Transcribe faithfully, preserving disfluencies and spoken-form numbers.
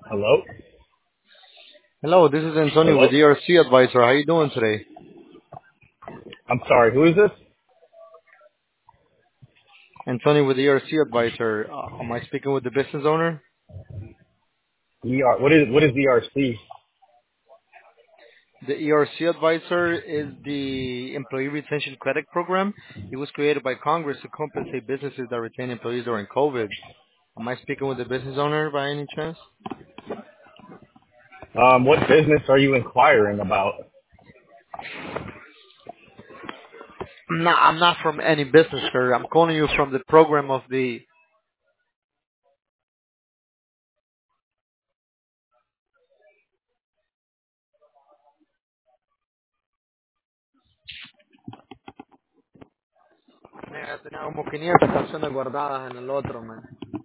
Hello? Hello, this is Antonio Hello? with E R C Advisor. How you doing today? I'm sorry, who is this? Antonio with E R C Advisor. Uh, am I speaking with the business owner? E R, what is, what is E R C? The E R C Advisor is the Employee Retention Credit Program. It was created by Congress to compensate businesses that retain employees during COVID. Am I speaking with the business owner by any chance? Um, what business are you inquiring about? No, I'm not from any business, sir. I'm calling you from the program of the. Mira, tenía como quinientas canciones guardadas en el otro, man.